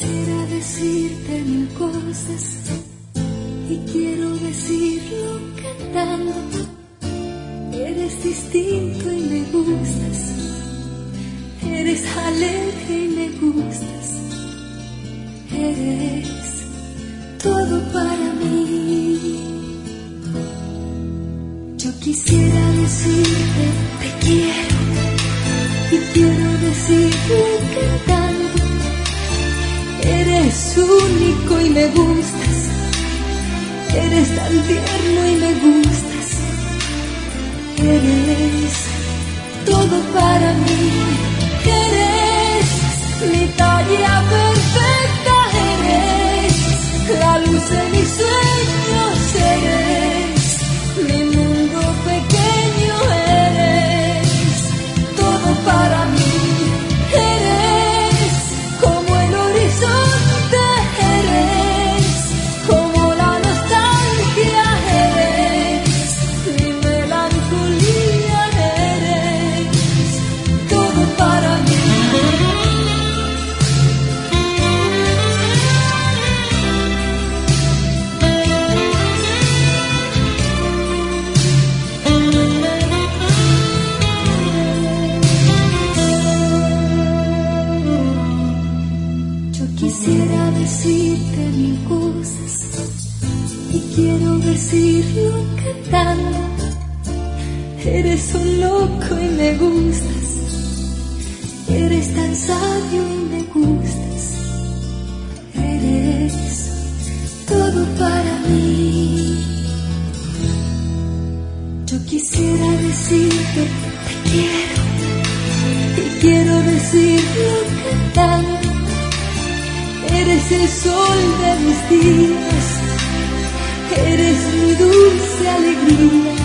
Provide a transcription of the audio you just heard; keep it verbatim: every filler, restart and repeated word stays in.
Quisiera decirte mil cosas y quiero decirlo cantando. Eres distinto y me gustas, eres alegre y me gustas, eres todo para mí. Yo quisiera decirte te quiero y quiero decirlo cantando. Eres único y me gustas, eres tan tierno y me gustas, eres todo para mí, eres mi talla perfecta, eres la luz de mis sueños, eres mi mundo pequeño, eres todo para mí. Quisiera decirte mil cosas y quiero decirlo cantando. Eres un loco y me gustas, eres tan sabio y me gustas, eres todo para mí. Yo quisiera decirte te quiero y quiero decirlo cantando. Eres el sol de mis días, eres mi dulce alegría,